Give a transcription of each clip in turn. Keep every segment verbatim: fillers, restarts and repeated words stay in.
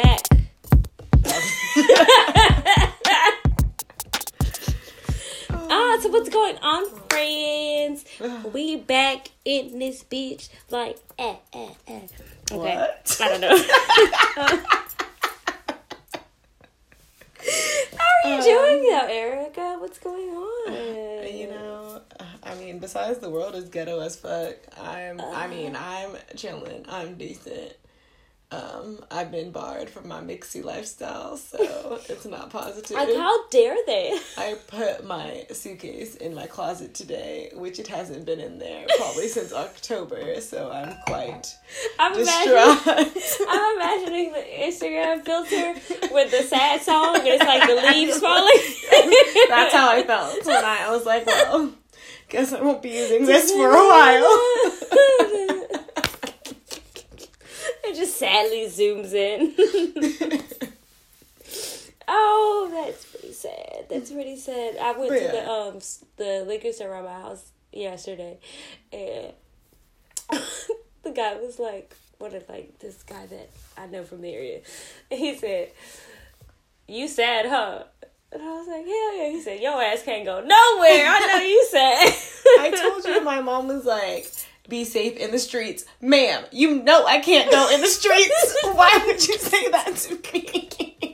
back. Ah, so what's going on, friends? We back in this bitch like eh, eh, eh. Okay. What? I don't know. How are you doing though, Erica? What's going on? You know, I mean, besides the world is ghetto as fuck, I'm, Uh, I mean, I'm chilling. I'm decent. Um, I've been barred from my mixy lifestyle, so it's not positive. Like, how dare they? I put my suitcase in my closet today, which it hasn't been in there probably since October, so I'm quite I'm distraught. imagining, I'm imagining the Instagram filter with the sad song, and it's like the leaves falling. That's how I felt when I, I was like, well, guess I won't be using this for a while. It just sadly zooms in. Oh, that's pretty sad. That's pretty sad. I went But to yeah. the um s- the liquor store around my house yesterday, and the guy was like, "What if like this guy that I know from the area?" And he said, "You sad, huh?" And I was like, "Hell yeah." He said, "Your ass can't go nowhere. I know you sad." I told you my mom was like, be safe in the streets. Ma'am, you know I can't go in the streets. Why would you say that to me?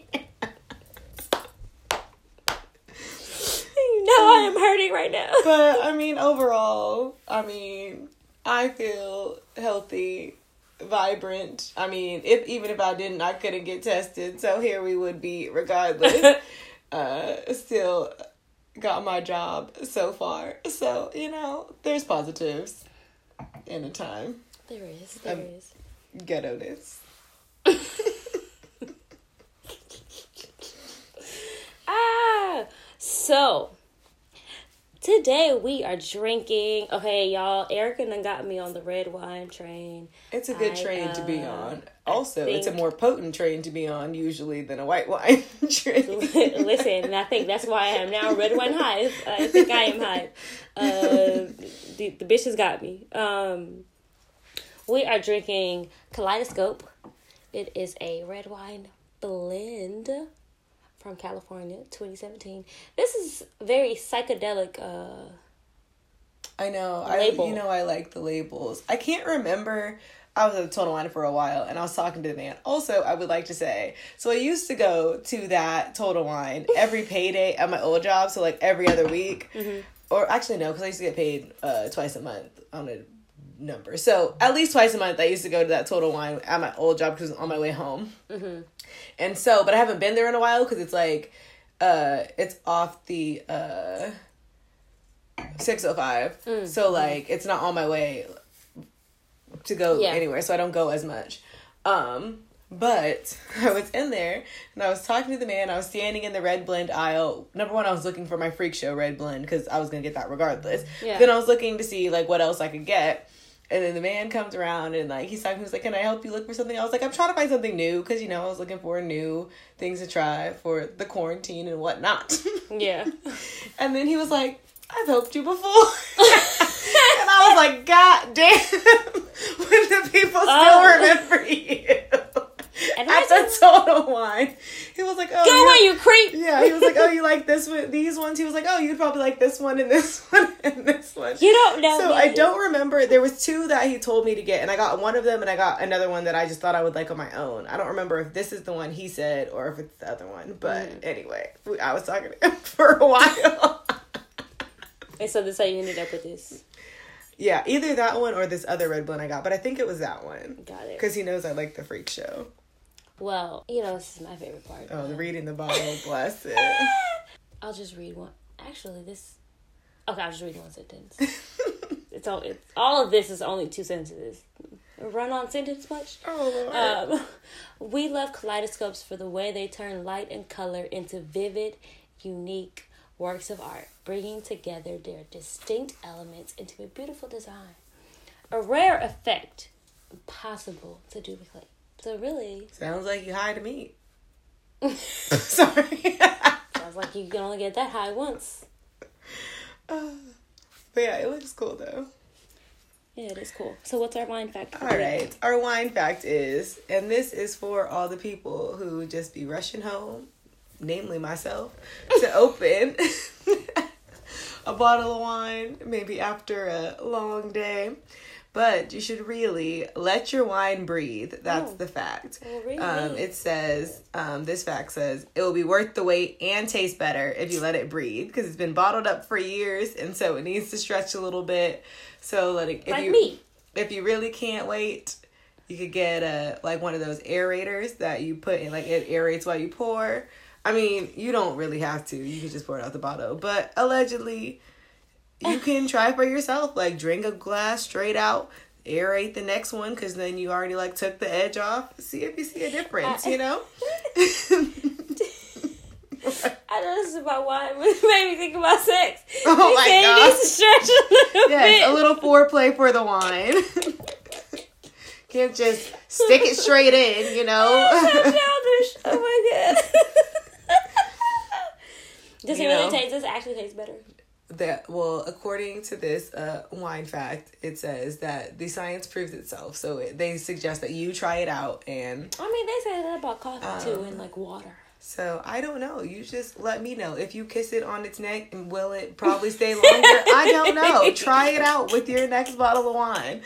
You know I am hurting right now. But, I mean, overall, I mean, I feel healthy, vibrant. I mean, if even if I didn't, I couldn't get tested. So here we would be regardless. uh, still got my job so far. So, you know, there's positives in a time. There is, there Um, is. Ghetto-ness. Ah, so today we are drinking. Okay, y'all. Erica done got me on the red wine train. It's a good I, train to be uh, on. Also, I it's a think- more potent train to be on usually than a white wine train. Listen, I think that's why I am now red wine hype. I think I am hype. Uh, the the bitch has got me. Um, we are drinking Kaleidoscope. It is a red wine blend from California, twenty seventeen. This is very psychedelic. Uh, I know. Label. I you know I like the labels. I can't remember. I was at Total Wine for a while, and I was talking to the man. Also, I would like to say, so I used to go to that Total Wine every payday at my old job, so like every other week. Mm-hmm. Or actually, no, because I used to get paid uh, twice a month on a number. So at least twice a month, I used to go to that Total Wine at my old job because it was on my way home. Mm-hmm. And so, but I haven't been there in a while because it's like, uh, it's off the uh, six oh five. Mm. So like, it's not on my way to go Yeah. anywhere. So I don't go as much. Um, but I was in there and I was talking to the man. I was standing in the red blend aisle. Number one, I was looking for my Freak Show red blend because I was going to get that regardless. Yeah. Then I was looking to see like what else I could get. And then the man comes around and like he's talking. He was like, "Can I help you look for something?" I was like, "I'm trying to find something new because you know I was looking for new things to try for the quarantine and whatnot." Yeah. And then he was like, "I've helped you before," and I was like, "God damn!" When the people still Oh. remember you And at the Total Wine, he was like, "Oh, go you- away, you creep. yeah." He was like, "Oh, you like this one? These ones?" He was like, "Oh, you'd probably like this one and this one and this one." You don't know So me. I don't remember. There was two that he told me to get, and I got one of them, and I got another one that I just thought I would like on my own. I don't remember if this is the one he said or if it's the other one. But Mm. anyway, we, I was talking to him for a while. And so this is how you ended up with this. Yeah, either that one or this other red blend I got, but I think it was that one Got it. because he knows I like the Freak Show. Well, you know, this is my favorite part. Oh, the reading the bottle, bless it. I'll just read one. Actually, this. Okay, I'll just read one sentence. It's all. It's all of this is only two sentences. Run on sentence much. Oh, Lord. Um, we love kaleidoscopes for the way they turn light and color into vivid, unique works of art, bringing together their distinct elements into a beautiful design. A rare effect possible to duplicate. So really, Sounds like you high to me. Sorry. sounds like you can only get that high once. Uh, but yeah, it looks cool though. Yeah, it is cool. So what's our wine fact? All right. Our wine fact is, and this is for all the people who just be rushing home, namely myself, to open a bottle of wine, maybe after a long day. But you should really let your wine breathe. That's oh. the fact. Oh, really? Um, it says, um, this fact says, it will be worth the wait and taste better if you let it breathe. Because it's been bottled up for years, and so it needs to stretch a little bit. So let it, if like you, me. If you really can't wait, you could get a, like one of those aerators that you put in, like it aerates while you pour. I mean, you don't really have to. You can just pour it out the bottle. But allegedly, you can try for yourself. Like, drink a glass straight out, aerate the next one, because then you already, like, took the edge off. See if you see a difference, you know? I know this is about wine, but it made me think about sex. Oh, you my say God. It needs to stretch a little yes, bit. a little foreplay for the wine. Can't just stick it straight in, you know? Oh, so childish. Oh, my God. Does it You really know? taste, does it actually taste better? That well, according to this uh, wine fact, it says that the science proves itself. So it, they suggest that you try it out, and I mean, they say that about coffee um, too, and like water. So I don't know. You just let me know if you kiss it on its neck, and will it probably stay longer? I don't know. Try it out with your next bottle of wine.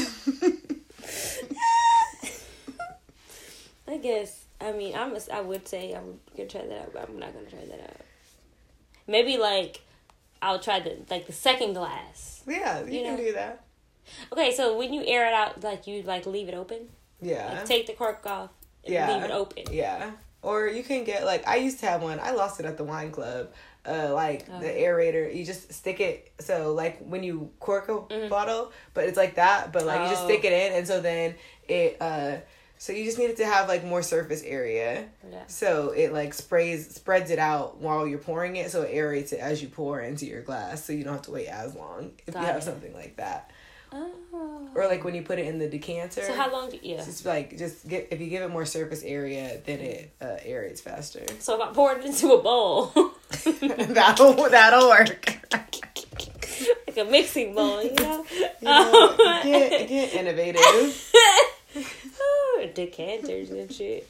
I guess. I mean, I'm. A, I would say I'm gonna try that out, but I'm not gonna try that out. Maybe like. I'll try the like the second glass. Yeah, you, you can know? do that. Okay, so when you air it out, like you like leave it open. Yeah. Like, take the cork off. And yeah. Leave it open. Yeah. Or you can get like I used to have one. I lost it at the wine club. Uh, like oh. the aerator, you just stick it. So like when you cork a mm-hmm. bottle, but it's like that. But like oh. you just stick it in, and so then it. Uh, So you just need it to have like more surface area. Yeah. So it like sprays spreads it out while you're pouring it, so it aerates it as you pour into your glass, so you don't have to wait as long if Got you have it. something like that. Oh. Or like when you put it in the decanter. So how long do you? Yeah. Just like just get if you give it more surface area, then it uh, aerates faster. So if I pour it into a bowl, that'll that'll work. Like a mixing bowl, you know. You know um, get get innovative. Oh, decanters and shit.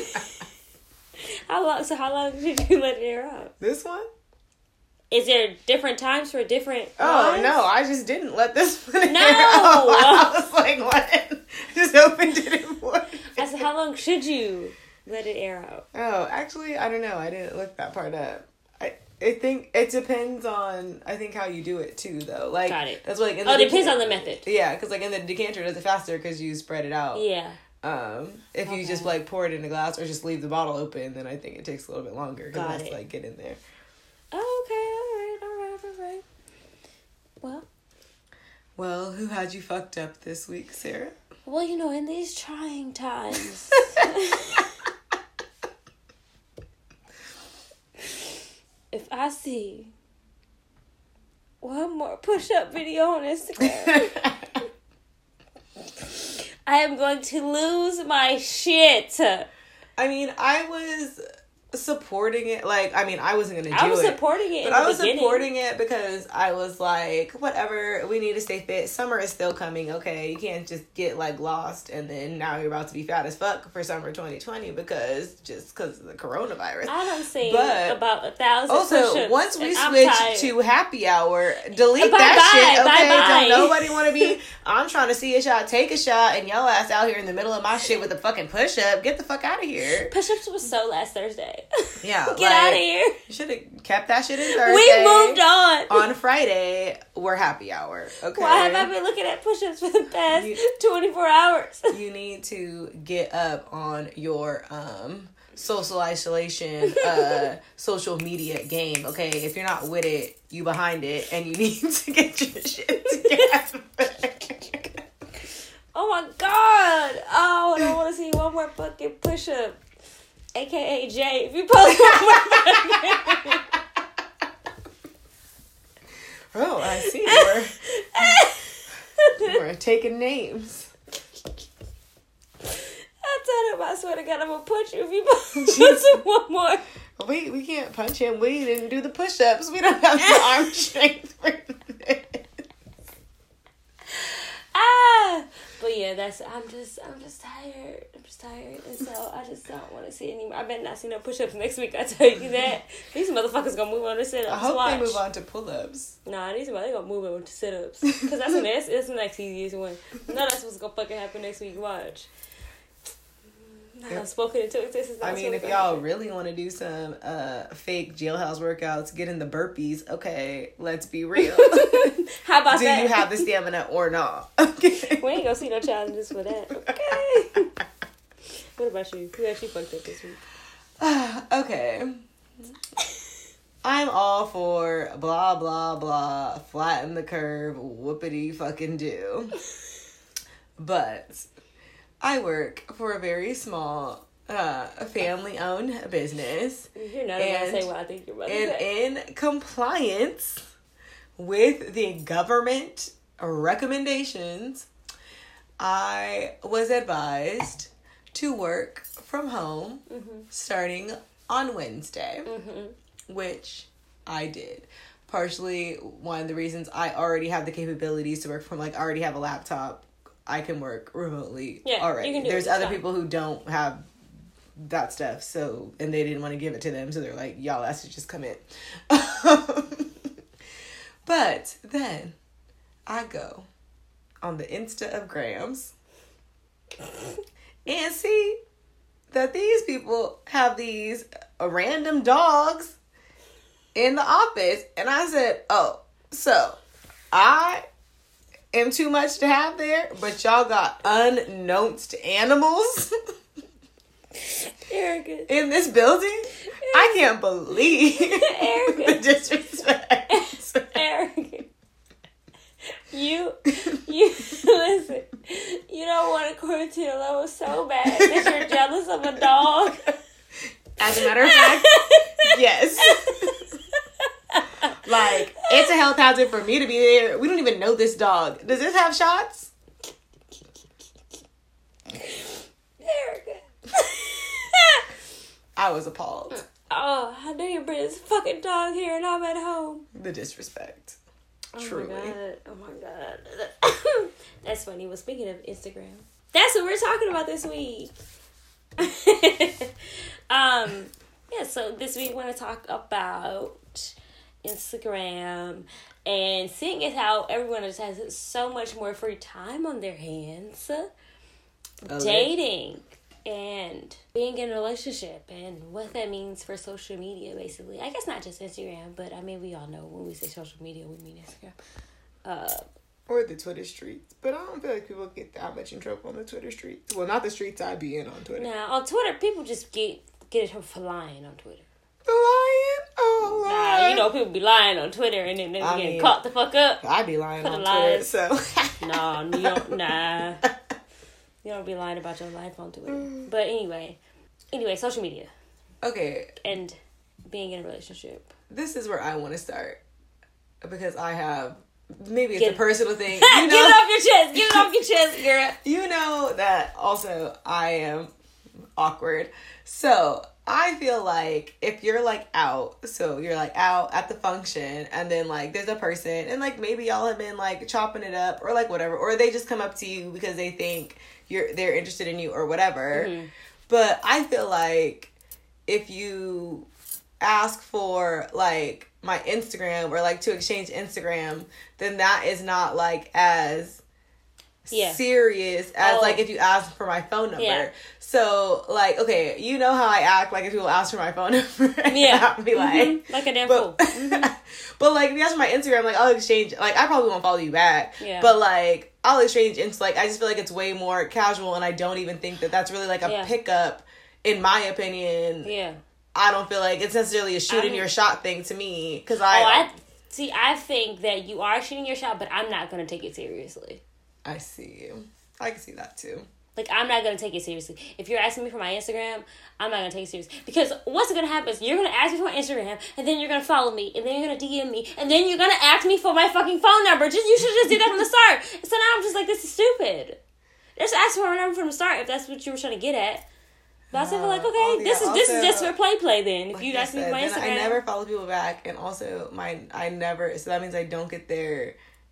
How long? So how long did you let it air out? This one? Is there different times for different? Oh wines? no! I just didn't let this one. No, air out. I was like, what? Just opened it and poured it. I said, how long should you let it air out? Oh, actually, I don't know. I didn't look that part up. I I think it depends on I think how you do it too, though. Like Got it. That's like in oh, the it depends decan- on the method. Yeah, because like in the decanter, it does it faster because you spread it out. Yeah. Um, if okay. you just like pour it in a glass or just leave the bottle open, then I think it takes a little bit longer because it has to like get in there. Oh, okay, all right, all right, all right. Well. Well, who had you fucked up this week, Sarah? Well, you know, in these trying times. If I see one more push-up video on Instagram, I am going to lose my shit. I mean, I was supporting it. Like, I mean, I wasn't going to do it. I was it, supporting it But in I the was beginning. supporting it because I was like, whatever, we need to stay fit. Summer is still coming, okay? You can't just get, like, lost and then now you're about to be fat as fuck for summer twenty twenty because, just because of the coronavirus. I done seen but about a thousand also, push-ups once we and switch to happy hour, delete bye, that bye, shit, okay? bye, bye. Don't nobody want to be, I'm trying to see a shot, take a shot, and y'all ass out here in the middle of my shit with a fucking push-up. Get the fuck out of here. Push-ups was so last Thursday. Yeah. Get like, out of here. You should have kept that shit in Thursday. We moved on. On Friday, we're happy hour. Okay. Why have I been looking at push-ups for the past you, twenty-four hours? You need to get up on your um social isolation, uh, social media game. Okay, if you're not with it, you behind it, and you need to get your shit together. Oh my god! Oh, I don't want to see one more fucking push-up. A K A Jay, if you post one more Oh, I see. We're, we're taking names. I told him, I swear to God, I'm going to punch you if you post one more. We, we can't punch him. We didn't do the push-ups. We don't have the arm strength for this. But yeah, that's I'm just I'm just tired. I'm just tired, and so I just don't want to see anymore. I better not see no push ups next week. I tell you that these motherfuckers gonna move on to sit ups. I hope Watch. they move on to pull ups. Nah, these they gonna move on to sit ups because that's the next that's the next easiest one. No, that's what's gonna fucking happen next week. Watch. I've spoken into existence. I mean, if y'all really want to do some uh, fake jailhouse workouts, get in the burpees. Okay, let's be real. How about do that? Do you have the stamina or not? Okay. We ain't gonna see no challenges for that. Okay. What about you? Who actually fucked up this week? Okay. I'm all for blah, blah, blah, flatten the curve, whoopity fucking do. But I work for a very small, uh, family-owned business. You're not going to say what I think you're about to say. And in compliance with the government recommendations, I was advised to work from home mm-hmm. starting on Wednesday, mm-hmm. which I did. Partially, one of the reasons I already have the capabilities to work from, like, I already have a laptop. I can work remotely yeah, already. You can do There's it. other fine. people who don't have that stuff, so, and they didn't want to give it to them, so they're like, y'all has to just come in. But then I go on the Insta of Grams and see that these people have these uh, random dogs in the office, and I said, oh, so I am too much to have there, but y'all got unknownst animals Erica. in this building? Erica. I can't believe Erica. the disrespect. Erica. You, you, listen, you don't want to quarantine alone so bad that you're jealous of a dog. As a matter of fact, yes. Like, it's a health hazard for me to be there. We don't even know this dog. Does this have shots? Erica. I was appalled. Oh, how dare you bring this fucking dog here and I'm at home? The disrespect. Oh Truly. My God. Oh my God. That's funny. Well, speaking of Instagram, that's what we're talking about this week. um, yeah, so this week we're going to talk about Instagram, and seeing as how everyone just has so much more free time on their hands, okay. Dating and being in a relationship and what that means for social media, basically. I guess not just Instagram, but I mean, we all know when we say social media, we mean Instagram. Uh, or the Twitter streets. But I don't feel like people get that much in trouble on the Twitter streets. Well, not the streets I be in on Twitter. Nah, on Twitter, people just get get it for lying on Twitter. The lying? Oh, Lord. Nah, you know, people be lying on Twitter and then they be I getting mean, caught the fuck up. I be lying for on the Twitter, lies. so. Nah, you don't, nah. You don't be lying about your life on Twitter. Mm. But anyway, anyway, social media. Okay. And being in a relationship. This is where I want to start. Because I have, maybe it's Get, a personal thing. You know, get it off your chest. Get it off your chest, girl. You know that also I am awkward. So I feel like if you're like out, so you're like out at the function and then like there's a person and like maybe y'all have been like chopping it up or like whatever, or they just come up to you because they think you're they're interested in you or whatever. Mm-hmm. But I feel like if you ask for like my Instagram or like to exchange Instagram, then that is not like as yeah. serious as oh. like if you ask for my phone number. Yeah. So like, okay, you know how I act like if people ask for my phone number. Yeah. I'll be like, mm-hmm. like a damn fool. Mm-hmm. But like if you ask for my Instagram, like I'll exchange, like I probably won't follow you back. Yeah. But like I'll exchange into like, I just feel like it's way more casual and I don't even think that that's really like a yeah. pickup in my opinion. Yeah. I don't feel like it's necessarily a shooting your shot thing to me. Cause I, oh, I see, I think that you are shooting your shot, but I'm not going to take it seriously. I see. I can see that too. Like, I'm not going to take it seriously. If you're asking me for my Instagram, I'm not going to take it seriously. Because what's going to happen is you're going to ask me for my Instagram, and then you're going to follow me, and then you're going to D M me, and then you're going to ask me for my fucking phone number. Just You should just do that from the start. So now I'm just like, this is stupid. Just ask for my number from the start if that's what you were trying to get at. But I said, like, okay, oh, yeah, this is also, this is just for play play then. If like you ask me for my Instagram. I never follow people back, and also my I never, so that means I don't get their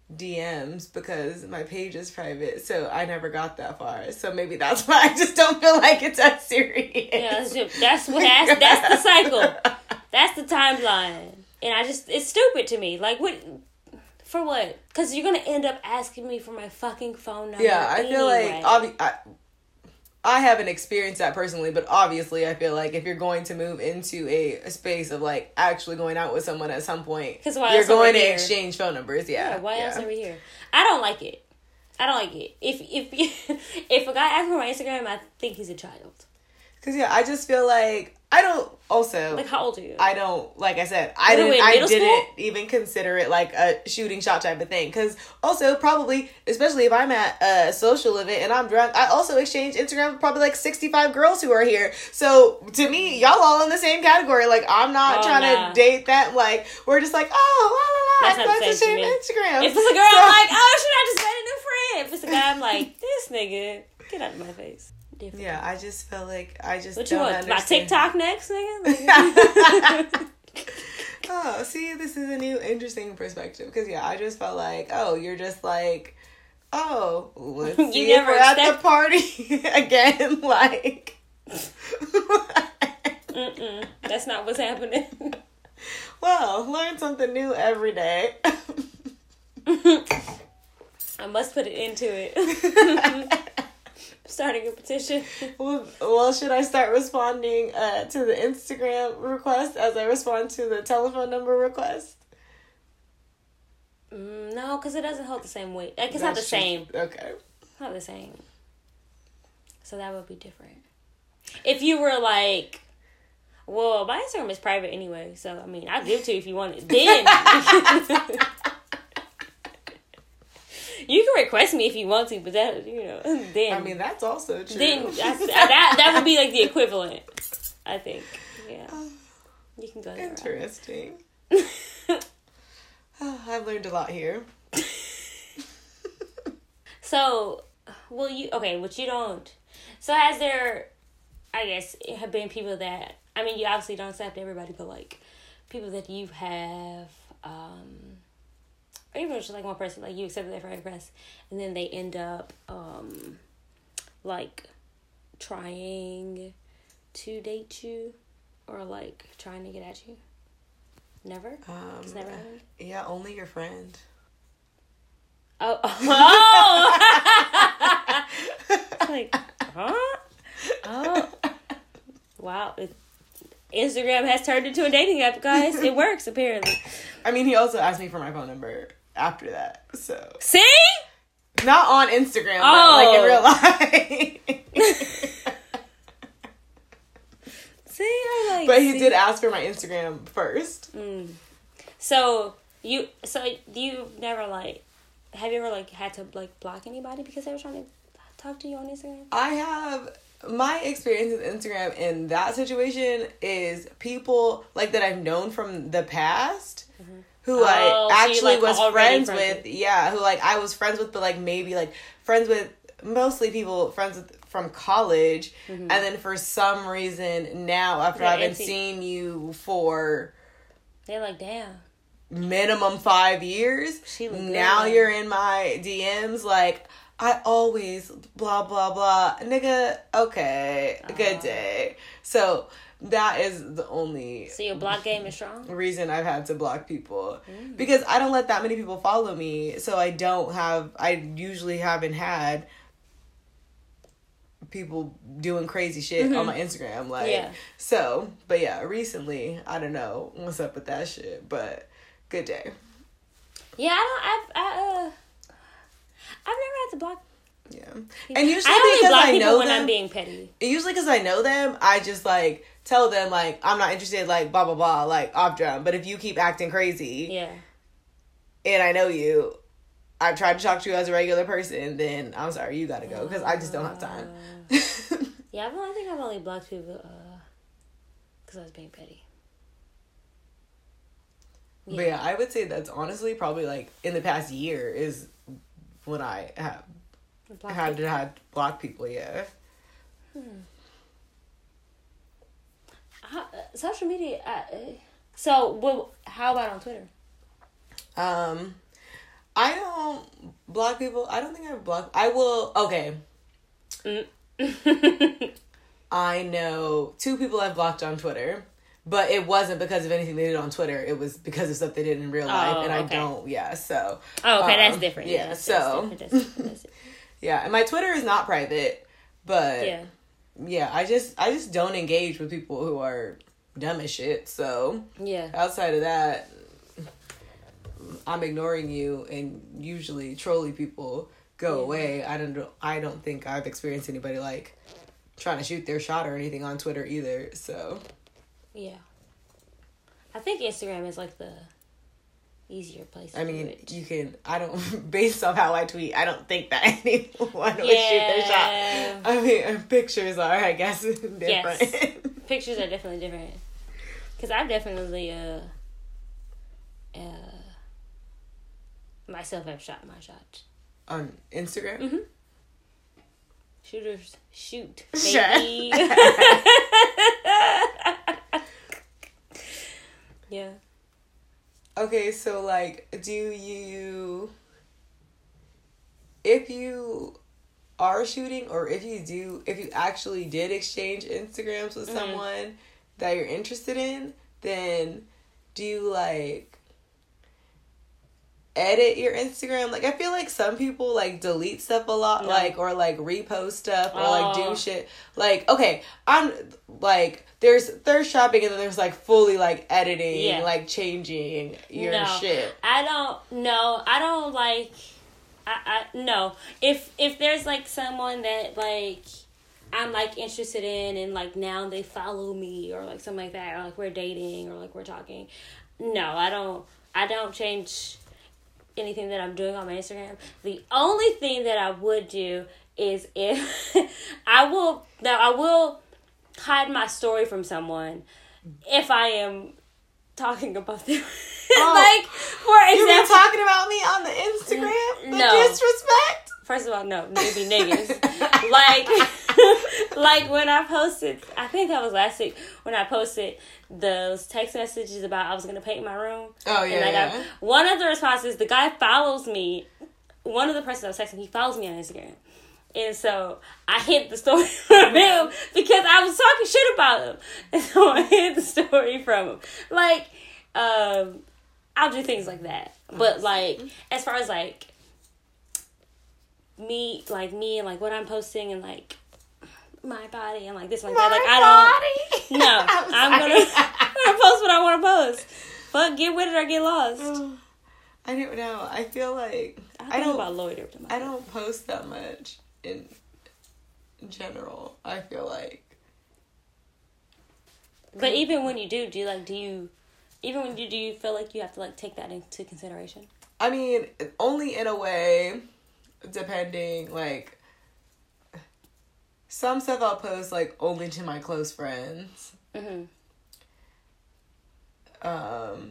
D Ms because my page is private, so I never got that far. So maybe that's why I just don't feel like it's as serious. Yeah, that's, just, that's what that's, that's the cycle. That's the timeline. And I just, it's stupid to me. Like, what, for what? Because you're going to end up asking me for my fucking phone number. Yeah, I anyway. feel like, obvi- I, I haven't experienced that personally, but obviously I feel like if you're going to move into a, a space of like actually going out with someone at some point, why you're going to here? exchange phone numbers. Yeah. yeah why yeah. else are we here? I don't like it. I don't like it. If if if a guy asks for my Instagram, I think he's a child. Cause yeah, I just feel like I don't. Also, like, how old are you? I don't. Like I said, I didn't. I didn't school? even consider it like a shooting shot type of thing. Cause also probably, especially if I'm at a social event and I'm drunk, I also exchange Instagram with probably like sixty-five girls who are here. So to me, y'all all in the same category. Like I'm not oh, trying nah. to date that. Like we're just like, oh, la la la. That's, that's the same Instagram. If it's a girl, so, I'm like, oh, should I just made a new friend? If it's a guy, I'm like, this nigga, get out of my face. Different. Yeah, I just feel like I just what don't you want? understand. My TikTok next, nigga? Oh, see, this is a new interesting perspective. Because, yeah, I just felt like, oh, you're just like, oh, let's you see never if we're at the party again. Like, mm-mm, that's not what's happening. Well, learn something new every day. I must put it into it. Starting a petition. Well, well, should I start responding uh, to the Instagram request as I respond to the telephone number request? Mm, no, because it doesn't hold the same weight. Like, it's That's not the just, same. Okay. It's not the same. So that would be different. If you were like, well, my Instagram is private anyway, so, I mean, I'll give it to you if you want it. Then... You can request me if you want to, but that, you know, then... I mean, that's also true. Then, that's, that that would be, like, the equivalent, I think. Yeah. You can go there. Interesting. Oh, I've learned a lot here. So, well, you... Okay, what you don't... So, has there, I guess, have been people that... I mean, you obviously don't accept everybody, but, like, people that you have... um Or even just like one person, like you accepted their friend request, and then they end up, um, like, trying to date you, or like trying to get at you. Never. Um, it's never happened. Yeah, only your friend. Oh, oh! It's like, huh? Oh, wow! It, Instagram has turned into a dating app, guys. It works apparently. I mean, he also asked me for my phone number after that, so see, not on Instagram, oh. but like in real life. See, I like. But he see. did ask for my Instagram first. Mm. So you, so you've never like, have you ever like had to like block anybody because they were trying to talk to you on Instagram? I have. My experience with Instagram in that situation is people like that I've known from the past. Mm-hmm. Who oh, I actually so like was friends, friends with, with, yeah, who like I was friends with, but like maybe like friends with mostly people friends with from college, mm-hmm. and then for some reason now after yeah, I've been seeing you for, they're like, damn, minimum five years. She now good, you're in my D Ms like I always blah blah blah, nigga. Okay, uh, good day. So. That is the only... So your block game is strong? ...reason I've had to block people. Mm. Because I don't let that many people follow me. So I don't have... I usually haven't had people doing crazy shit mm-hmm. on my Instagram. Like, yeah. So, but yeah, recently, I don't know what's up with that shit. But, good day. Yeah, I don't... I've, I, uh... I've never had to block... Yeah. And usually I because block I know when them... I'm being petty. Usually because I know them, I just, like... tell them, like, I'm not interested, like, blah, blah, blah, like, off drum. But if you keep acting crazy, yeah, and I know you, I've tried to talk to you as a regular person, then I'm sorry, you gotta go, because I just don't have time. Yeah, well, I think I've only blocked people, uh, because I was being petty. Yeah. But yeah, I would say that's honestly probably, like, in the past year is when I have had to have blocked people, yeah. Hmm. How, uh, social media. Uh, so, well, how about on Twitter? Um, I don't block people. I don't think I've blocked. I will. Okay. Mm. I know two people I've blocked on Twitter, but it wasn't because of anything they did on Twitter. It was because of stuff they did in real life, oh, and I okay. don't. Yeah, so. Oh, okay, um, that's different. Yeah, yeah that's, so. That's different. That's different. That's different. Yeah, and my Twitter is not private, but yeah, yeah, I just I just don't engage with people who are dumb as shit. So yeah, outside of that, I'm ignoring you, and usually trolly people go yeah. away. I don't I don't think I've experienced anybody like trying to shoot their shot or anything on Twitter either. So yeah, I think Instagram is like the easier place to I mean, do it. You can, I don't, based on how I tweet, I don't think that anyone would yeah. shoot their shot. I mean, pictures are, I guess, different. Yes. Pictures are definitely different. Because I've definitely, uh, uh, myself have shot my shot. On Instagram? Mm-hmm. Shooters shoot, baby. Yeah. Okay, so, like, do you, if you are shooting, or if you do, if you actually did exchange Instagrams with mm-hmm. someone that you're interested in, then do you, like, edit your Instagram? Like, I feel like some people, like, delete stuff a lot, no. like, or, like, repost stuff, or, oh. like, do shit. Like, okay, I'm, like, there's thirst shopping, and then there's, like, fully, like, editing, yeah. like, changing your no, shit. I don't, no, I don't, like, I, I, no. If, if there's, like, someone that, like, I'm, like, interested in, and, like, now they follow me, or, like, something like that, or, like, we're dating, or, like, we're talking, no, I don't, I don't change anything that I'm doing on my Instagram. The only thing that I would do is if I will now I will hide my story from someone if I am talking about them. Oh, like, for example, you talking about me on the Instagram? The no disrespect. First of all, no, maybe niggas. like, like when I posted, I think that was last week when I posted those text messages about I was gonna paint my room. Oh yeah. And I got, yeah. One of the responses, the guy follows me. One of the persons I was texting, he follows me on Instagram, and so I hid the story from him because I was talking shit about him, and so I hid the story from him. Like, um, I'll do things like that, but like as far as like. me like me and like what I'm posting and like my body and like this like my that like I don't no I'm, I'm gonna I'm gonna post what I want to post. Fuck, get with it or get lost. Oh, I don't know. I feel like I, I don't about loiter. I don't post that much in, in general. I feel like. But even when you do, do you like do you even when you do you feel like you have to like take that into consideration? I mean, only in a way. Depending, like, some stuff I'll post, like, only to my close friends. Mm-hmm. Um,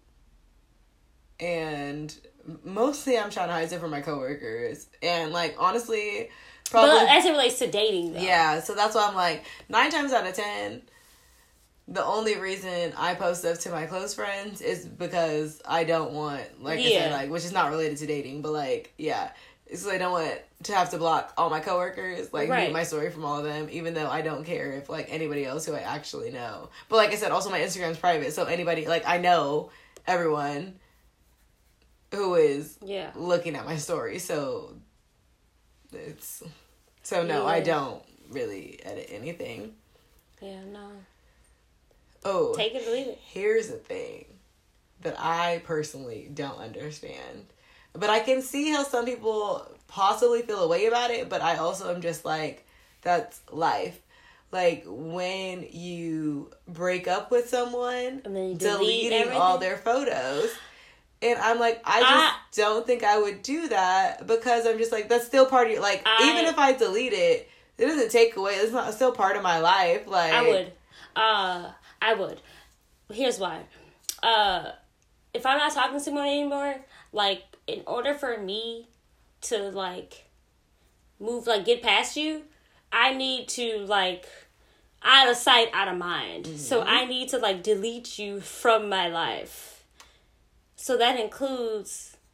and mostly I'm trying to hide it from my coworkers. And, like, honestly, probably... But as it relates to dating, though. Yeah, so that's why I'm, like, nine times out of ten, the only reason I post stuff to my close friends is because I don't want, like yeah. I said, like, which is not related to dating, but, like, yeah... So I don't want to have to block all my coworkers, like, right. mute my story from all of them, even though I don't care if, like, anybody else who I actually know. But, like I said, also my Instagram's private, so anybody, like, I know everyone who is yeah. looking at my story, so it's... So, no, yeah. I don't really edit anything. Yeah, no. Oh. Take it or leave it. Here's the thing that I personally don't understand. But I can see how some people possibly feel a way about it, but I also am just like, that's life. Like, when you break up with someone, and then you deleting everything. all their photos, and I'm like, I just I, don't think I would do that, because I'm just like, that's still part of your, like, I, even if I delete it, it doesn't take away, it's not still part of my life. Like, I would. Uh, I would. Here's why. Uh, if I'm not talking to someone anymore, like, in order for me to, like, move, like, get past you, I need to, like, out of sight, out of mind. Mm-hmm. So I need to, like, delete you from my life. So that includes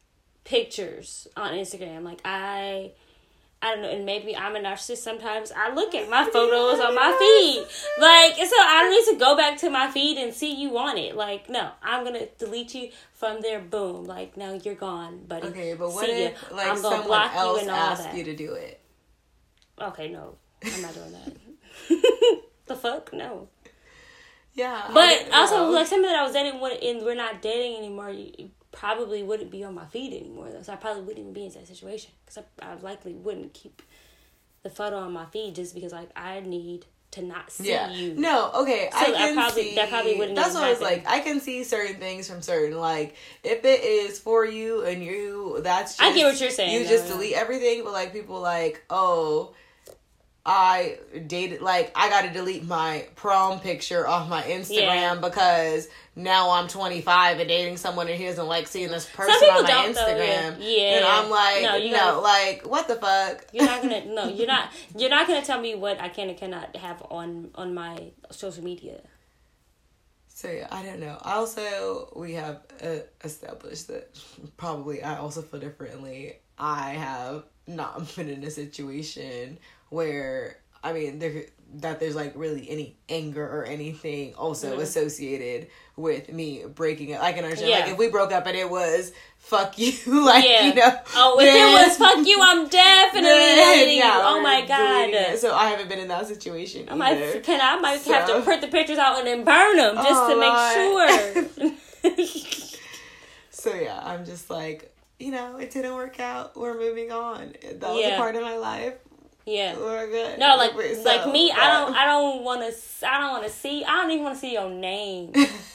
pictures on Instagram. Like, I... I don't know, and maybe I'm a narcissist. Sometimes I look at my photos on my feed. Like, so I don't need to go back to my feed and see you on it. Like, no, I'm going to delete you from there. Boom. Like, now you're gone, buddy. Okay, but what see if, ya. like, I'm gonna someone block else you and all asked that. you to do it? Okay, no. I'm not doing that. The fuck? No. Yeah. But also, like, something that I was dating, when, and we're not dating anymore, you probably wouldn't be on my feed anymore, though. So I probably wouldn't even be in that situation. Because I, I likely wouldn't keep the photo on my feed just because, like, I need to not see yeah. you. No, okay. So I I can probably, see. that probably wouldn't That's even what I was happen. like. I can see certain things from certain, like, if it is for you and you, that's just. I get what you're saying. You though, just yeah. delete everything, but, like, people, like, oh, I dated, like, I gotta delete my prom picture off my Instagram Yeah. because now I'm twenty-five and dating someone and he doesn't like seeing this person people on my don't, though, Instagram. yeah. Yeah. And I'm like, No, no, you gotta- like, what the fuck? You're not gonna no, you're not you're not gonna tell me what I can and cannot have on on my social media. So yeah, I don't know. Also, we have uh, established that probably I also feel differently. I have not been in a situation where, I mean, there that there's like really any anger or anything also Mm-hmm. associated with me breaking up. I can understand, Yeah. like, if we broke up and it was fuck you, like, Yeah. you know. Oh, if then- it was fuck you, I'm definitely then, deleting yeah, you. Oh we're my god. deleting it. So I haven't been in that situation I either. might can I might have So- to print the pictures out and then burn them just Oh, to make sure. So yeah, I'm just like, you know, it didn't work out. We're moving on. That was Yeah. a part of my life. Yeah. We're good. No, like So, like me, I yeah. don't I don't want to I don't want to see I don't even want to see your name.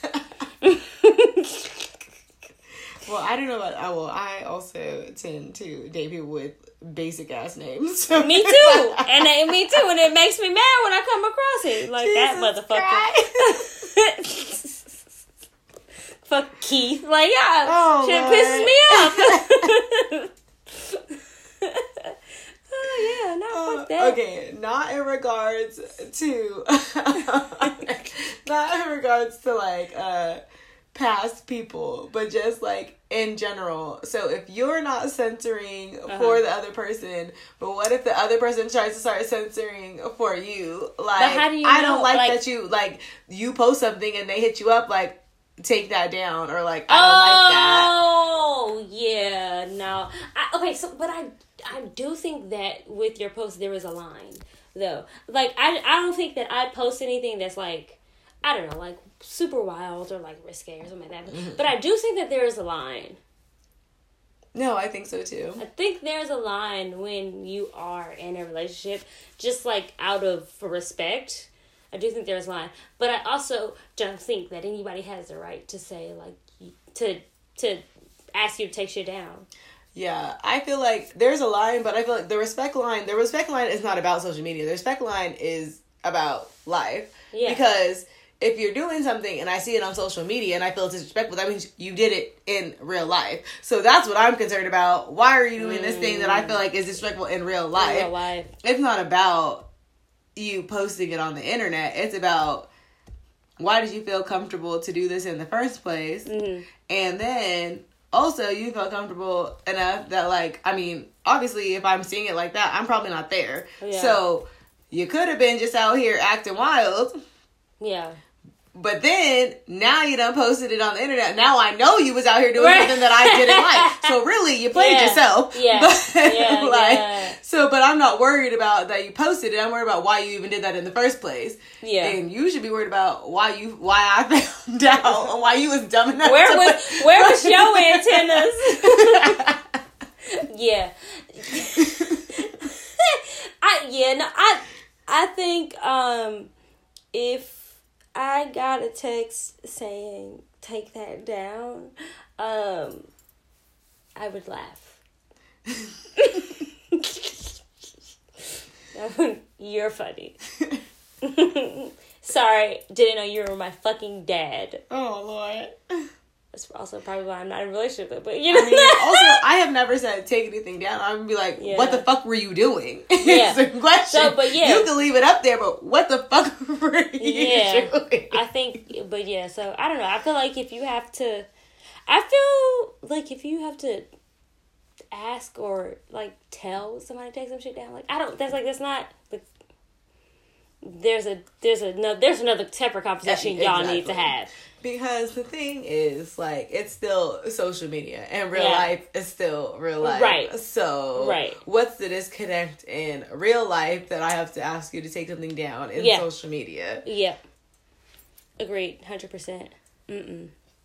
Well, I don't know about. I well, I also tend to date people with basic ass names. So Me too, and it, me too, and it makes me mad when I come across it like Jesus that motherfucker. Fuck Keith, like yeah, Oh, shit pisses me off. Oh yeah, no, Uh, fuck that. okay, not in regards to, not in regards to like uh past people, but just like in general. So if you're not censoring Uh-huh. for the other person, but what if the other person tries to start censoring for you? Like, how do you I know? don't like, Like- that you like you post something and they hit you up like, take that down, or like, I don't like that. Oh yeah, no. I, okay, so but I I do think that with your post there is a line though. Like I I don't think that I'd post anything that's like, I don't know, like super wild or like risque or something like that. Mm-hmm. But I do think that there is a line. No, I think so too. I think there's a line when you are in a relationship, just like out of for respect. I do think there's a line, but I also don't think that anybody has the right to say like to to ask you to take shit down. Yeah, I feel like there's a line, but I feel like the respect line, the respect line is not about social media. The respect line is about life. Yeah. Because if you're doing something and I see it on social media and I feel it's disrespectful, that means you did it in real life. So that's what I'm concerned about. Why are you doing this thing that I feel like is disrespectful in real life? In real life. It's not about you posting it on the internet. It's about, why did you feel comfortable to do this in the first place? Mm-hmm. And then also you felt comfortable enough that, like, I mean, obviously if I'm seeing it like that, I'm probably not there. Yeah. So you could have been just out here acting wild. Yeah. But then, now you done posted it on the internet. Now I know you was out here doing Right. something that I didn't like. So really, you played Yeah. yourself. Yeah. But, Yeah, like, yeah. So, but I'm not worried about that you posted it. I'm worried about why you even did that in the first place. Yeah. And you should be worried about why you, why I found out, or why you was dumb enough Where to was put- where was your antennas? Yeah. I yeah, no, I I think um if I got a text saying take that down, um I would laugh. You're funny. Sorry, didn't know you were my fucking dad. Oh, Lord. That's also probably why I'm not in a relationship with, but you know. I mean, also, I have never said take anything down. I would be like, Yeah. what the fuck were you doing? Yeah. It's a question. So, but yeah. You can leave it up there, but what the fuck were you Yeah, doing? I think, but yeah, so I don't know. I feel like if you have to, I feel like if you have to ask or like tell somebody to take some shit down. Like I don't. That's like that's not. Like, there's a there's a no, there's another separate conversation Yeah, y'all exactly. need to have. Because the thing is, like, it's still social media, and real Yeah. life is still real life. Right. So, Right. what's the disconnect in real life that I have to ask you to take something down in Yeah. social media? Yep. Agreed. Hundred percent. Mm-mm.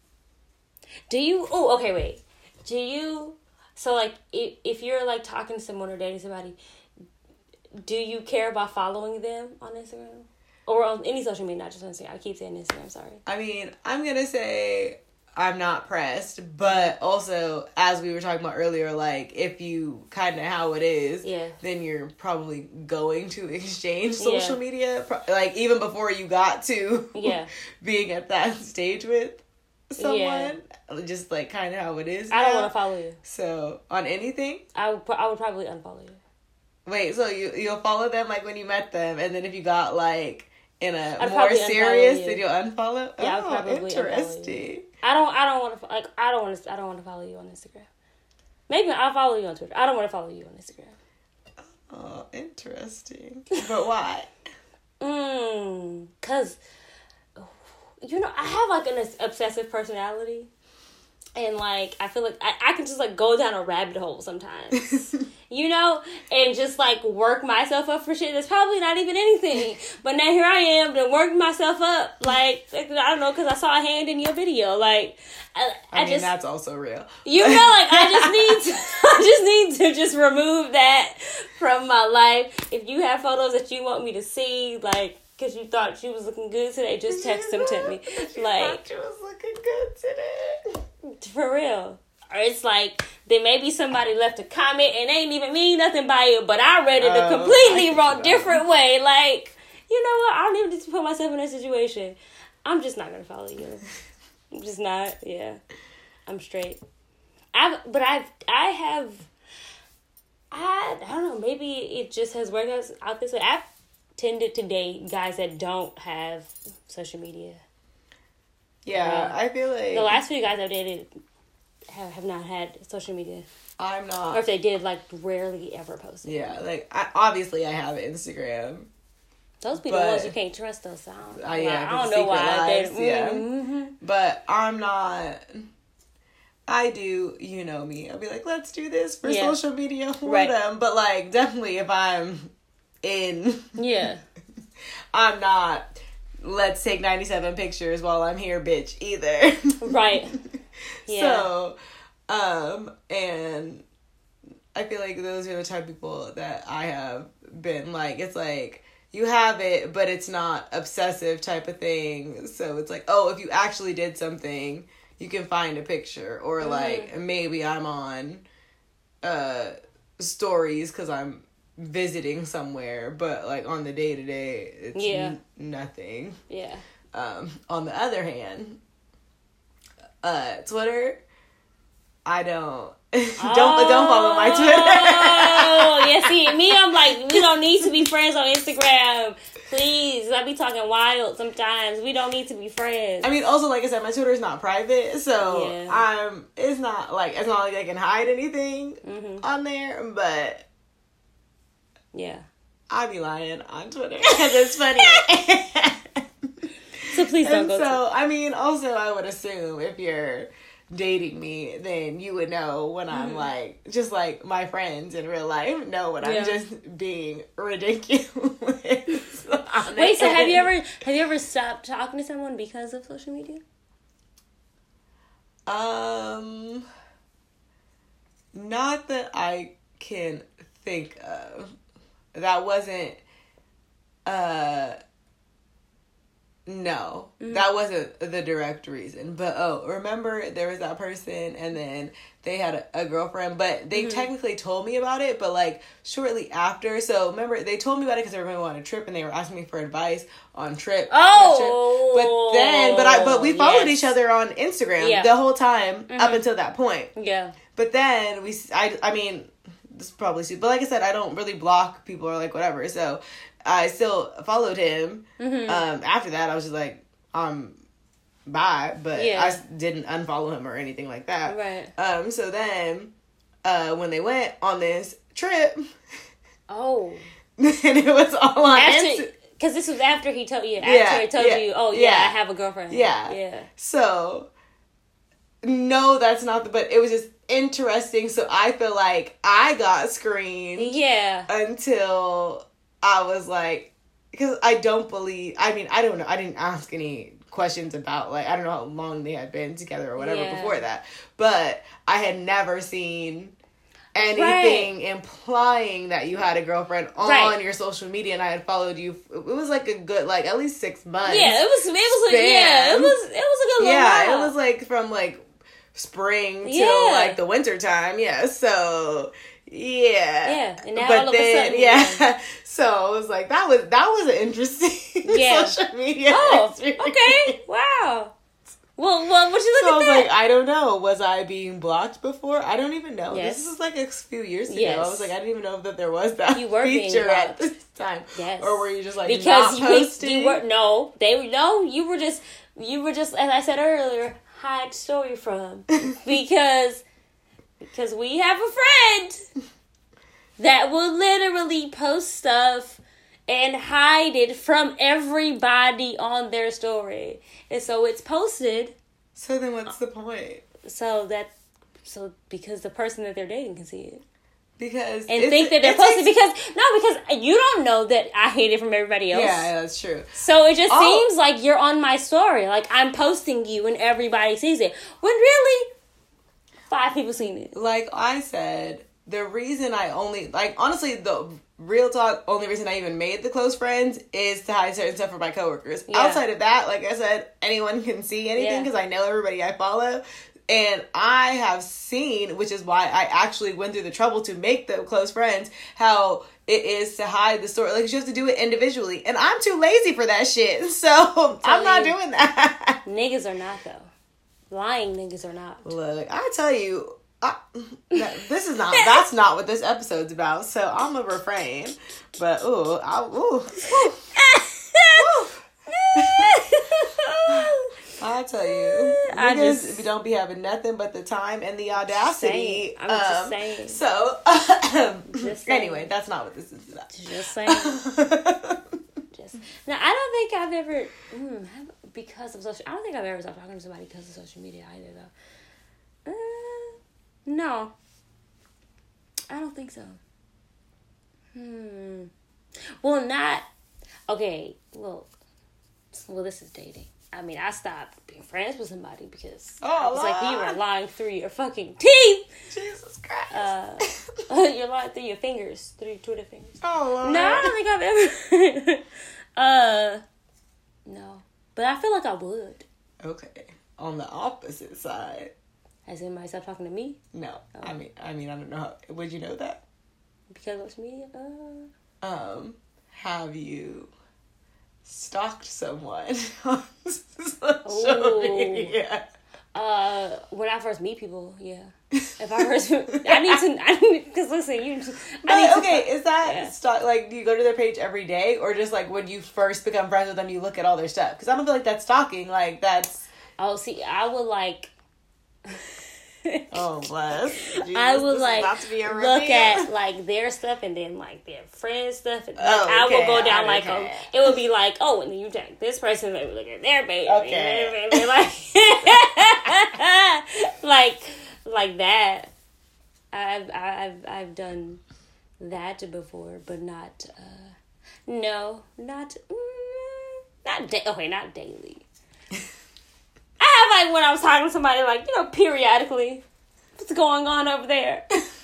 Do you? Oh, okay. Wait. Do you? So, like, if if you're like talking to someone or dating somebody, do you care about following them on Instagram or on any social media? Not just on Instagram. I keep saying Instagram. Sorry. I mean, I'm gonna say I'm not pressed, but also, as we were talking about earlier, like, if you kind of how it is, Yeah. then you're probably going to exchange social Yeah. media, pro- like, even before you got to Yeah. being at that stage with someone. Just, like, kind of how it is I don't now. want to follow you. So, on anything? I would. pro- I would probably unfollow you. Wait, so you, you'll follow them, like, when you met them, and then if you got, like, in a I'd more probably unfollow serious, you. then you'll unfollow? Yeah, I'd oh, probably unfollow you. interesting. I don't. I don't want to. Like. I don't want to. I don't want to follow you on Instagram. Maybe I'll follow you on Twitter. I don't want to follow you on Instagram. Oh, interesting. But why? Mm, cause you know I have like an obsessive personality, and like I feel like I, I can just like go down a rabbit hole sometimes, you know, and just like work myself up for shit that's probably not even anything. But now here I am to work myself up, like, like I don't know, cause I saw a hand in your video, like I, I, I mean, just that's also real. you know, like I just need to, I just need to just remove that from my life. If you have photos that you want me to see, like. Because you thought she was looking good today, just text them to me. You Like, thought you was looking good today. for real. Or it's like, then maybe somebody left a comment and they ain't even mean nothing by it, but I read it a Oh, completely I wrong, know. different way. Like, you know what? I don't even need to put myself in that situation. I'm just not going to follow you. I'm just not, yeah. I'm straight. I've, but I've, I have, I, I don't know, maybe it just has worked out, out this way. I've tended to date guys that don't have social media. Yeah, Yeah. I feel like The last few guys I've dated have, have not had social media. I'm Or not. if they did, like, rarely ever posted. Yeah, like, I, obviously I have Instagram. Those be the But- ones you can't trust, though, so I don't, Uh, yeah, I don't the know why secret I lives, dated. yeah. Mm-hmm. But I'm not. I do, you know me. I'll be like, let's do this for Yeah. social media for Right. them. But, like, definitely if I'm in, Yeah. I'm not, let's take ninety-seven pictures while I'm here, bitch, either. Right. Yeah. So, um, and I feel like those are the type of people that I have been like, it's like, you have it, but it's not obsessive type of thing. So it's like, oh, if you actually did something, you can find a picture. Or Mm-hmm. like, maybe I'm on uh, stories because I'm visiting somewhere, but like on the day to day, it's Yeah. n- nothing. Yeah. Um, on the other hand, uh, Twitter, I don't don't don't follow my Twitter. Oh, yeah, see, me, I'm like, we don't need to be friends on Instagram. Please, I be talking wild sometimes. We don't need to be friends. I mean, also, like I said, my Twitter is not private, so Yeah. I'm. It's not like it's not like I can hide anything Mm-hmm. on there, but Yeah. I be lying on Twitter because it's funny. So please don't And go so, I mean, also, I would assume if you're dating me, then you would know when I'm Mm-hmm. like, just like my friends in real life know when Yeah. I'm just being ridiculous. to. Wait, so have you ever have you ever stopped talking to someone because of social media? Um, not that I can think of. That wasn't, uh, no, Mm-hmm. that wasn't the direct reason. But, oh, remember there was that person and then they had a, a girlfriend, but they Mm-hmm. technically told me about it, but like shortly after. So remember, they told me about it because they were going on a trip and they were asking me for advice on trip. Oh, But then, but I, but we followed yes. each other on Instagram Yeah. the whole time up Mhm. until that point. Yeah. But then we, I, I mean, this is probably stupid, but like I said, I don't really block people or like whatever. So I still followed him. Mm-hmm. Um, after that, I was just like, um, bye. But Yeah. I s- didn't unfollow him or anything like that. Right. Um, so then, uh, when they went on this trip. Oh. And it was all on Instagram. Because this was after he told you. After Yeah, he told yeah, you, oh, yeah, yeah. I have a girlfriend. Yeah. Yeah. So, no, that's not the... But it was just interesting. So, I feel like I got screened. Yeah. Until I was like... Because I don't believe... I mean, I don't know. I didn't ask any questions about, like... I don't know how long they had been together or whatever yeah. before that. But I had never seen... anything right. implying that you had a girlfriend on right. your social media, and I had followed you. It was like a good, like at least six months. Yeah, it was. It was. Like, yeah, it was. It was a good. Yeah, while. it was like from like spring till yeah. like the winter time. Yeah, so yeah, yeah, and now but all of then, a sudden, yeah. yeah. So it was like that was that was an interesting yeah. social media. Oh, experience. okay, wow. Well, well, what you look so at I was that? like, I don't know. Was I being blocked before? I don't even know. Yes. This was like a few years ago. Yes. I was like, I didn't even know that there was that you were feature being at this time. Yes. Or were you just like because not you, posting? you were no, they were no. You were just you were just as I said earlier, hide story from because because we have a friend that will literally post stuff and hide it from everybody on their story. And so it's posted. So then what's the point? So that, so because the person that they're dating can see it. Because. And think that they're posted because, no, because you don't know that I hate it from everybody else. Yeah, that's true. So it just oh. seems like you're on my story. Like I'm posting you and everybody sees it. When really, five people seen it. Like I said, the reason I only, like, honestly, the real talk, only reason I even made the close friends is to hide certain stuff from my coworkers. Yeah. Outside of that, like I said, anyone can see anything because yeah. I know everybody I follow. And I have seen, which is why I actually went through the trouble to make the close friends, how it is to hide the story. Like, you have to do it individually. And I'm too lazy for that shit. So, I'm not you, doing that. Niggas are not, though. Lying niggas are not. Look, I tell you, I, this is not, that's not what this episode's about, so I'm gonna refrain. But, ooh, I, ooh, ooh. I tell you, I niggas just, don't be having nothing but the time and the audacity. Saying, I'm um, just saying. So, just saying. Anyway, that's not what this is about. Just saying. just now, I don't think I've ever mm, because of social. I don't think I've ever stopped talking to somebody because of social media either, though. Uh, no, I don't think so. Hmm. Well, not okay. Well, well, this is dating. I mean, I stopped being friends with somebody because oh, I was Lord. like, you were lying through your fucking teeth. Jesus Christ. Uh, you're lying through your fingers, through your Twitter fingers. Oh, Lord. No, I don't think I've ever. uh, no. But I feel like I would. Okay. On the opposite side. Has anybody stopped talking to me? No. Oh. I mean, I mean, I don't know how. Would you know that? Because of social media? Uh, um, have you stalked someone on social media? Uh, when I first meet people, yeah. If I first, I need to, I need, because listen, you, but, I need okay, to, is that, yeah. stalk, like, do you go to their page every day, or just, like, when you first become friends with them, you look at all their stuff? Because I don't feel like that's stalking, like, that's... Oh, see, I would, like... oh, bless. Jesus, I would, like, look at, review. like, their stuff, and then, like, their friends' stuff, and oh, I okay. would go down, I like, okay. a, it would be like, oh, and then you take this person, they would look at their baby, okay. and like, like, like that. I've, I've, I've done that before, but not, uh, no, not, mm, not, da- okay, not daily. I have, like, when I was talking to somebody, like, you know, periodically, what's going on over there?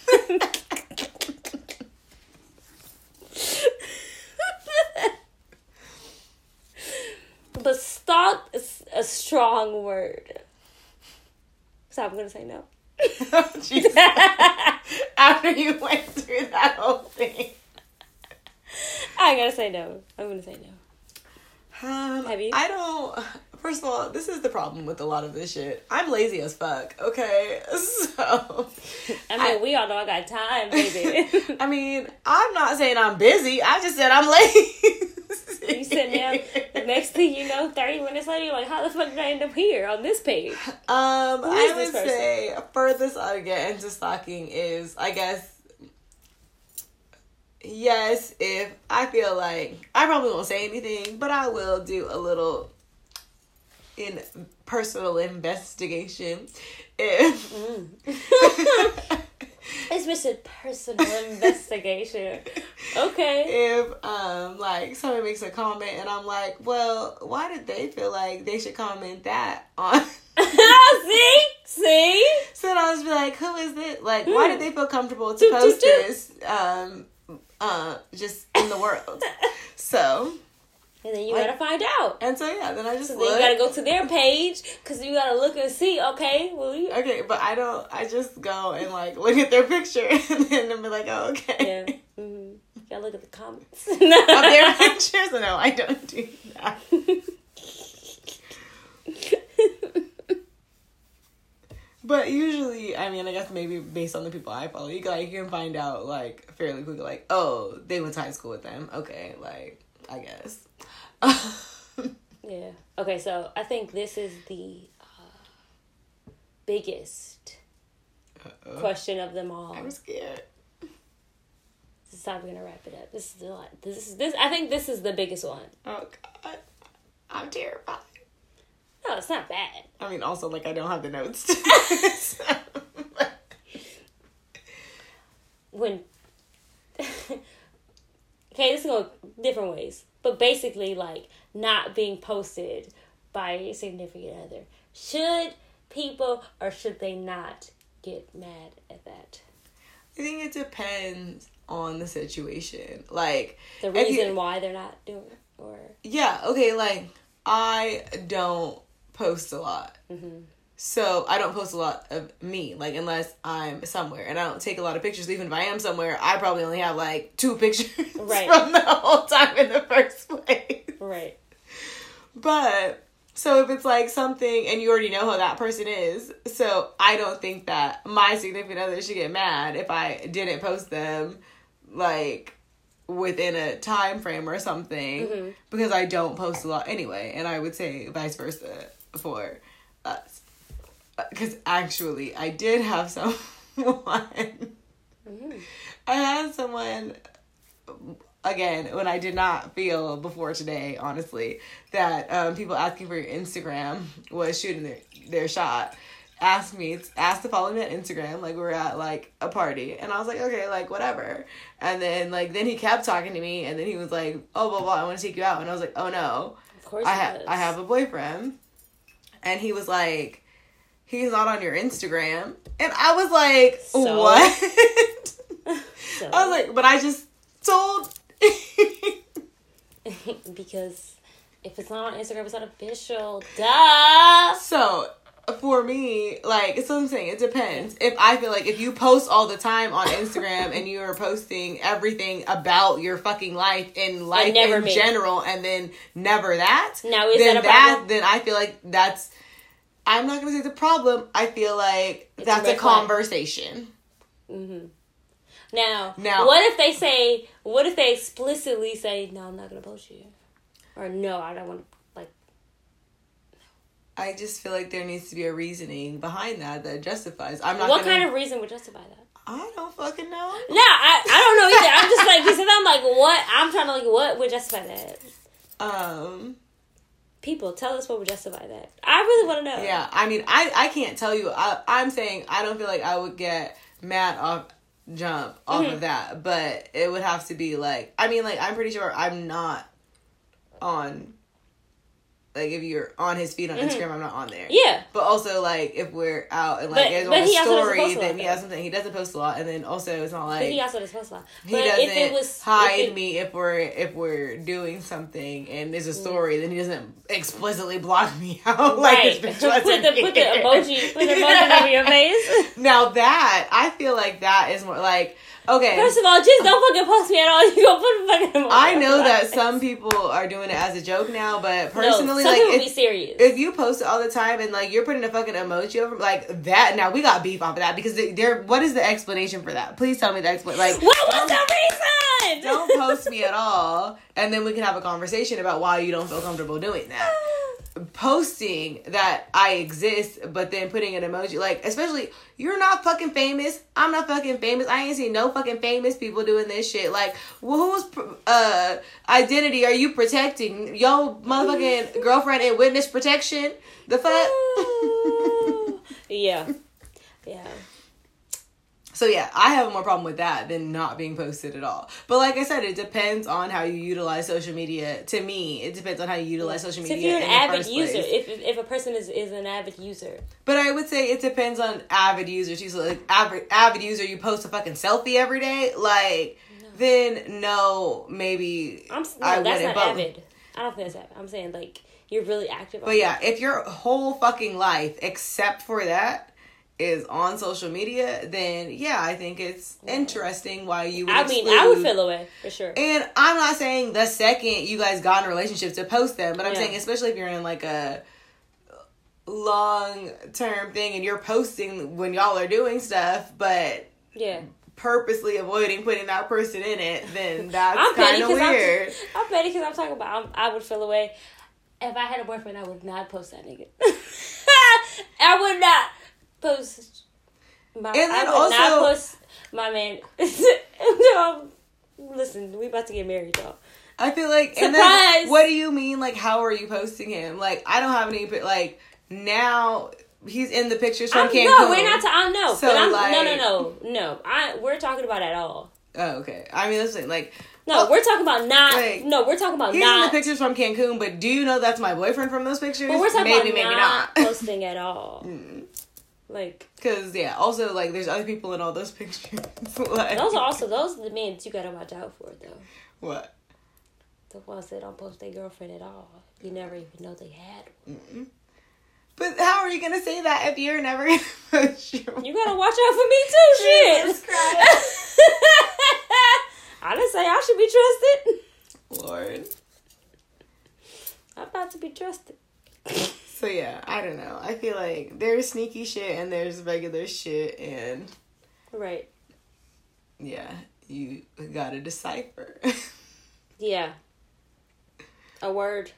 But stalk is a strong word. So I'm going to say no. Oh, Jesus. After you went through that whole thing. I gotta say no. I'm gonna say no. Um, Have you? I don't... First of all, this is the problem with a lot of this shit. I'm lazy as fuck, okay? So... I mean, I, we all know I got time, baby. I mean, I'm not saying I'm busy. I just said I'm lazy. You sitting there, Next thing you know, thirty minutes later, you're like, how the fuck did I end up here on this page? Um, Who I is would this person? say furthest I would get into stalking is, I guess, yes, if I feel like, I probably won't say anything, but I will do a little in personal investigation. If Mm. It's Mister Personal Investigation. Okay. If um like someone makes a comment and I'm like, well, why did they feel like they should comment that on? see, see. So then I was be like, who is it? Like, why did they feel comfortable to Toot, post toot, toot. this? Um, uh, just in the world. So. And then you Like- gotta find out. And so yeah, then I just So look. then you gotta go to their page because you gotta look and see. Okay, well you. Okay, but I don't. I just go and like look at their picture and then I'm like, oh, okay. Yeah. Mm-hmm. You gotta look at the comments. Of their pictures? No, I don't do that. But usually, I mean, I guess maybe based on the people I follow, you can, like, you can find out like fairly quickly, like, oh, they went to high school with them. Okay, like I guess. Yeah. Okay, so I think this is the uh, biggest Uh-oh. question of them all. I'm scared. This is how we're gonna wrap it up. This is the this is this. I think this is the biggest one. Oh God, I'm terrified. No, it's not bad. I mean, also like I don't have the notes. So, When okay, this is going different ways, but basically, like not being posted by a significant other. Should people or should they not get mad at that? I think it depends on the situation. Like The if reason you- why they're not doing it, or Yeah, okay, like I don't post a lot. mm-hmm. So I don't post a lot of me, like unless I'm somewhere, and I don't take a lot of pictures. Even if I am somewhere, I probably only have like two pictures Right. from the whole time in the first place. right. But so if it's like something and you already know who that person is, so I don't think that my significant other should get mad if I didn't post them like within a time frame or something, Mm-hmm. because I don't post a lot anyway, and I would say vice versa for us. Because actually, I did have someone. Mm-hmm. I had someone, again, when I did not feel before today, honestly, that um, people asking for your Instagram was shooting their, their shot. Asked me, asked to follow me on Instagram, like we were at like a party, and I was like, okay, like whatever. And then like then he kept talking to me, and then he was like, oh blah blah, I want to take you out, and I was like, oh no, Of course, I it have does. I have a boyfriend, and he was like, he's not on your Instagram, and I was like, So? what? So, I was like, but I just told. because if it's not on Instagram, it's not official. Duh. So for me, like, it's what I'm saying, it depends. If I feel like if you post all the time on Instagram and you're posting everything about your fucking life in life never in me. general, and then never that, Now, is then that a problem? then I feel like that's, I'm not gonna say it's a problem. I feel like It's a that's a, red flag. conversation. Mm-hmm. Now, Now- what if they say? What if they explicitly say, "No, I'm not gonna post you," or "No, I don't want to." Like, I just feel like there needs to be a reasoning behind that that justifies. I'm not. what gonna, kind of reason would justify that? I don't fucking know. No, I, I don't know either. I'm just like, because I'm like, what? I'm trying to like, what would justify that? Um. People, tell us what would justify that. I really want to know. Yeah, I mean, I, I can't tell you. I, I'm saying I don't feel like I would get mad off jump off Mm-hmm. of that, but it would have to be like, I mean, like, I'm pretty sure I'm not on, like, if you're on his feed on Mm-hmm. Instagram, I'm not on there. Yeah. But also, like, if we're out and, like, But- it's but on a he also doesn't story, post a lot, then, yeah, though. something, he doesn't post a lot, and then also, it's not But like, he also does post a lot. he But doesn't if it was hide if it, me if we're if we're doing something and there's a story, then he doesn't explicitly block me out like right? this bitch put wasn't the put the here. emoji, put the emoji over your face. Now that I feel like that is more like, okay, First of all, just don't fucking post me at all. You gonna put a fucking emoji. I know over my that face. some people are doing it as a joke now, but No, personally, some like people be if, serious. if you post it all the time and like you're putting a fucking emoji over like that, now we got beef off of that because there. What is the explanation for that? Please tell me the explanation. Like, what was the reason? fun. Don't post me at all, and then we can have a conversation about why you don't feel comfortable doing that. Posting that I exist, but then putting an emoji, like, especially, you're not fucking famous. I'm not fucking famous. I ain't seen no fucking famous people doing this shit. Like, well, whose uh, identity are you protecting? Yo, motherfucking girlfriend in witness protection? The fuck? Yeah. Yeah. So yeah, I have more problem with that than not being posted at all. But like I said, it depends on how you utilize social media. To me, it depends on how you utilize social media. So if you're an in the avid first user, place. if if a person is, is an avid user. But I would say it depends on avid users. She's like avid avid user. You post a fucking selfie every day, like no. Then no, maybe I'm no, I that's wouldn't. not But, avid. I don't think that's avid. I'm saying like you're really active. On but yeah, if your whole fucking life, except for that, is on social media, then yeah, I think it's yeah. interesting why you would I mean, exclude. I would feel away, for sure. And I'm not saying the second you guys got in a relationship to post them, but I'm yeah. saying especially if you're in like a long-term thing and you're posting when y'all are doing stuff, but yeah, purposely avoiding putting that person in it, then that's kind of weird. I'm, I'm petty because I'm talking about I'm, I would feel away. If I had a boyfriend, I would not post that nigga. I would not post my, and then I would also, not post my man. No, listen, we about to get married, y'all. I feel like, surprise. And then, what do you mean? Like, how are you posting him? Like, I don't have any. Like now, he's in the pictures from I'm, Cancun. No, we're not. I know. So but I'm, like, no, no, no, no. I we're talking about at all. Oh, okay. I mean, listen, like. No, oh, we're talking about not. Like, no, we're talking about he's not. in the pictures from Cancun, but do you know that's my boyfriend from those pictures? But we're talking maybe, about maybe not, not posting at all. Mm. Like, because yeah, also like there's other people in all those pictures. Like, those are also those are the men that you gotta watch out for, though. What? The ones that don't post their girlfriend at all. You never even know they had one. Mm-mm. But how are you gonna say that if you're never gonna post your? You gotta watch out for me too. Shit. Jesus Christ. I didn't say I should be trusted. Lord. I'm about to be trusted. So yeah, I don't know. I feel like there's sneaky shit and there's regular shit, and right. Yeah, you gotta decipher. Yeah. A word.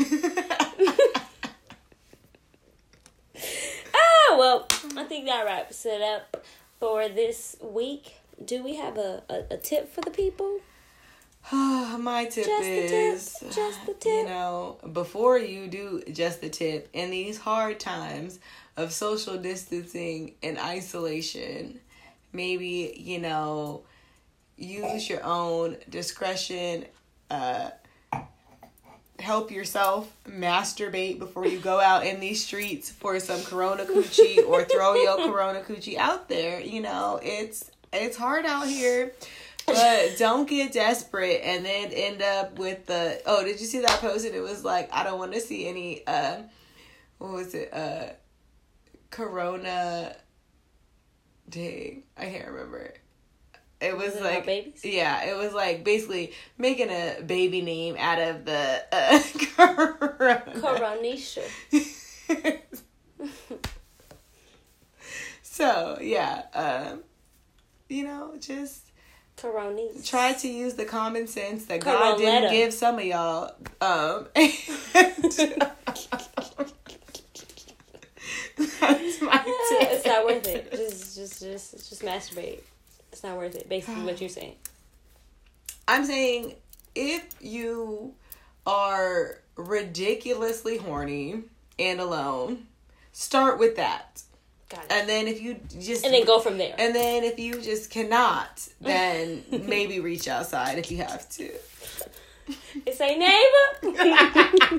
Oh, well, I think that wraps it up for this week. Do we have a, a, a tip for the people? My tip just is, the tip. Just the tip. You know, before you do just the tip, in these hard times of social distancing and isolation, maybe, you know, use your own discretion, uh, help yourself masturbate before you go out in these streets for some Corona coochie, or throw your Corona coochie out there. You know, it's it's hard out here, but don't get desperate and then end up with the, oh, did you see that post? And it was like, I don't want to see any, uh, what was it, uh, Corona, dang, I can't remember it. It was, was it like, babies? Yeah, it was like basically making a baby name out of the uh, Corona. Coronisha. So, yeah, um, you know, just Coronis. Try to use the common sense that Coroletta. God didn't give some of y'all. Um, and, that's my tip. It's not worth it. Just, just, just, just masturbate. It's not worth it. Basically, what you're saying. I'm saying if you are ridiculously horny and alone, start with that. Got it. And then if you just and then go from there. And then if you just cannot, then maybe reach outside if you have to. It's a neighbor.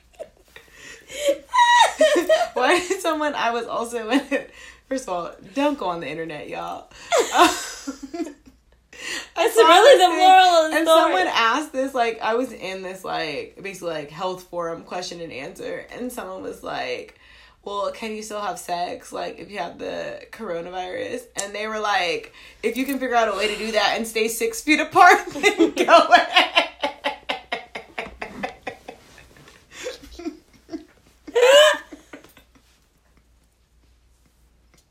Why did someone? I was also in it. First of all, don't go on the internet, y'all. That's really the moral of the and story. Someone asked this, like, I was in this, like, basically, like, health forum question and answer, and someone was like, well, can you still have sex, like, if you have the coronavirus? And they were like, if you can figure out a way to do that and stay six feet apart, then go ahead.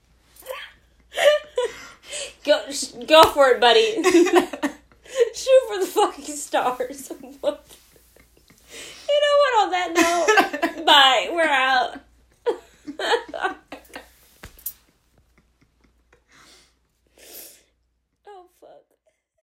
Go, go for it, buddy. Shoot for for the fucking stars. You know what? On that note, bye. We're out.